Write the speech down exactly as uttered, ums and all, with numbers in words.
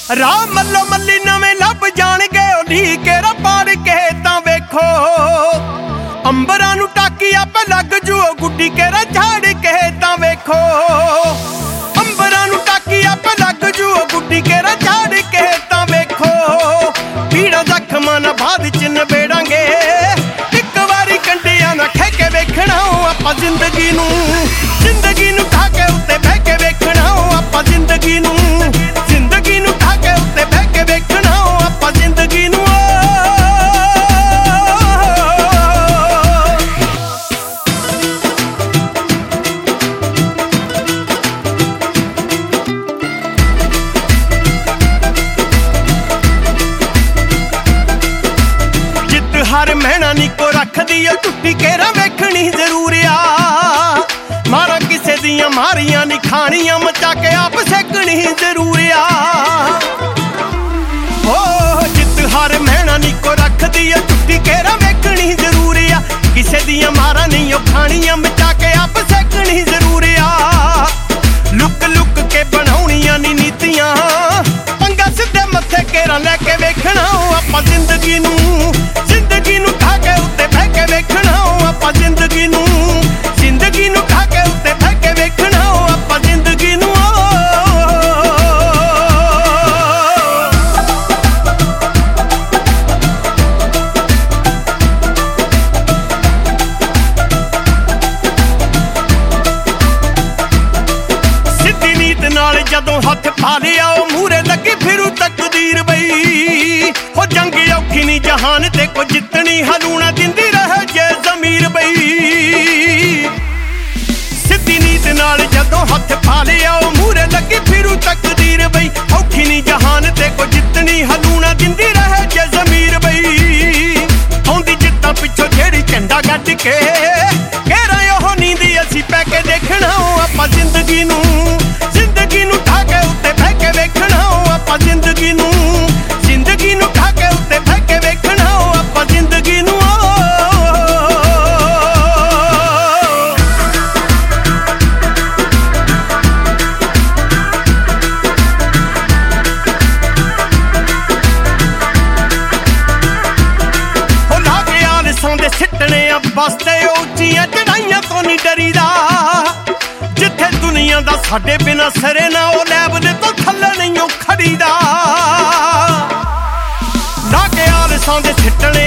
ਰਾਹ ਮੱਲੋ ਮੱਲੀ ਨਵੇਂ ਲੱਭ ਜਾਣਗੇ ਉਹਦੀ ਕੇਰਾ ਪਾੜ ਕੇ ਤਾਂ ਵੇਖੋ ਅੰਬਰਾਂ ਨੂੰ ਟਾਕੀ ਆਪੇ ਲੱਗ ਜੂ ਉਹ ਗੁੱਡੀ ਕੇਰਾ ਝਾੜ ਕੇ ਤਾਂ ਵੇਖੋ ਅੰਬਰਾਂ ਨੂੰ ਟਾਕੀ ਆਪੇ ਲੱਗ ਜੂ ਉਹ ਗੁੱਡੀ ਕੇਰਾ ਝਾੜ ਕੇ ਤਾਂ ਵੇਖੋ ਪੀੜਾ ਜ਼ਖਮਾਂ ਨਾ ਬਾਅਦ ਚ ਨਬੇੜਾਂਗੇ ਇੱਕ ਵਾਰੀ ਕੰਢਿਆਂ ਨਾ ਖਹਿ ਕੇ ਵੇਖਣਾ ਆਪਾਂ ਜ਼ਿੰਦਗੀ ਨੂੰ ਜ਼ਿੰਦਗੀ ਨੂੰ ਠਾ ਕੇ ਉੱਤੇ ਬਹਿ ਕੇ ਵੇਖਣਾ ਆਪਾਂ ਜ਼ਿੰਦਗੀ ਨੂੰ ਜ਼ਿੰਦਗੀ ਨੂੰ ਠਾ ਕੇ ਉੱਤੇ ਬਹਿ ਕੇ ਵੇਖਣਾ ਆਪਾਂ ਜ਼ਿੰਦਗੀ ਨੂੰ ਜਿੱਤ ਹਰ ਮਹਿਣਾ ਨੀਕੋ ਰੱਖਦੀ ਓ ਟੁੱਟੀ ਕੇਰਾ ਵੇਖਣੀ ਜ਼ਰੂਰ ਆ ਮਾਰਾ ਕਿਸੇ ਦੀਆਂ ਮਾਰੀਆਂ ਨੀ ਖਾਣੀਆਂ ਮਚਾ ਕੇ ਆਪ ਸੇਕਣੀ ਜ਼ਰੂਰ ਆ ਹੋ ਜਿੱਤ ਹਰ ਮਹਿਣਾ ਨੀਕੋ ਰੱਖਦੀ ਓ ਟੁੱਟੀ ਕੇਰਾ ਵੇਖਣੀ ਜ਼ਰੂਰ ਆ ਕਿਸੇ ਦੀਆਂ ਮਾਰਾਂ ਨਹੀਂ ਓ ਖਾਣੀਆਂ ਮਚਾ ਕੇ ਆਪ ਸੇਕਣੀ ਜ਼ਰੂਰ ਆ ਲੁੱਕ ਲੁੱਕ ਕੇ ਬਣਾਉਣੀਆਂ ਨੀ ਨੀਤੀਆਂ ਪੰਗਾ ਸਿੱਧੇ ਮੱਥੇ ਕੇਰਾ ਲੈ ਕੇ ਵੇਖਣਾ ਆਪਾਂ ਜ਼ਿੰਦਗੀ ਨੂੰ ਜ਼ਿੰਦਗੀ ਨੂੰ ਠਾ ਕੇ ਉੱਤੇ ਬਹਿ ਕੇ ਵੇਖਣਾ ਆਪਾਂ ਜ਼ਿੰਦਗੀ ਨੂੰ ਜ਼ਿੰਦਗੀ ਨੂੰ ਠਾ ਕੇ ਉੱਤੇ ਬਹਿ ਕੇ ਵੇਖਣਾ ਆਪਾਂ ਜ਼ਿੰਦਗੀ ਨੂੰ ਸਿੱਧੀ ਨੀਤ ਨਾਲ ਜਦੋਂ ਹੱਥ ਪਾ ਲਿਆ ਉਹ ਮੂਹਰੇ ਲੱਗੀ ਫਿਰੂ ਤਕਦੀਰ ਬਈ ਹੋ ਜੰਗ ਔਖੀ ਨੀ ਜਹਾਨ ਤੇ ਕੋ ਜਿੱਤਣੀ ਹਲੂਣਾ ਦਿੰਦੀ ਰਹੇ ਜੇ ਜ਼ਮੀਰ ਬਈ ਸਿੱਧੀ ਨੀਤ ਨਾਲ ਜਦੋਂ ਹੱਥ ਪਾ ਲਿਆ ਉਹ ਮੂਹਰੇ ਲੱਗੀ ਫਿਰੂ ਤਕਦੀਰ ਬਈ ਔਖੀ ਨੀ ਜਹਾਨ ਤੇ ਕੋ ਜਿੱਤਣੀ ਹਲੂਣਾ ਦਿੰਦੀ ਰਹੇ ਜੇ ਜ਼ਮੀਰ ਬਈ ਆਉਂਦੀ ਜਿੱਤਾਂ ਪਿੱਛੋਂ ਜਿਹੜੀ ਝੰਡਾ ਗੱਡ ਕੇ ਘੇਰਾ ਉਹ ਨੀਂਦੀ ਅਸੀਂ ਪੈ ਕੇ ਦੇਖਣਾ ਆਪਾਂ ਜ਼ਿੰਦਗੀ ਨੂੰ ਜ਼ਿੰਦਗੀ ਨੂੰ ਠਾ ਕੇ ਉੱਤੇ ਬਹਿ ਕੇ ਵੇਖਣਾ ਆਪਾਂ ਜ਼ਿੰਦਗੀ ਨੂੰ ਜ਼ਿੰਦਗੀ ਨੂੰ ਠਾ ਕੇ ਉੱਤੇ ਬਹਿ ਕੇ ਵੇਖਣਾ ਆਪਾਂ ਜ਼ਿੰਦਗੀ ਨੂੰ ਹੋ ਲਾਗੇ ਆਲਸਾਂ ਦੇ ਸਿੱਟਣੇ ਆ ਬਸਤੇ ਉੱਚੀਆਂ ਚੜਾਈਆਂ ਤੋਂ ਨਹੀਂ ਡਰੀਦਾ ਜਿੱਥੇ ਦੁਨੀਆ ਦਾ ਸਾਡੇ ਬਿਨਾਂ ਸਰੇ ਨਾ ਉਹ ਲੈਬ ਤੋਂ ਥੱਲੇ ਨਹੀਂ ਉਹ ਖੜੀਦਾ ਲਾਗੇ ਆਲਸਾਂ ਦੇ ਸਿੱਟਣੇ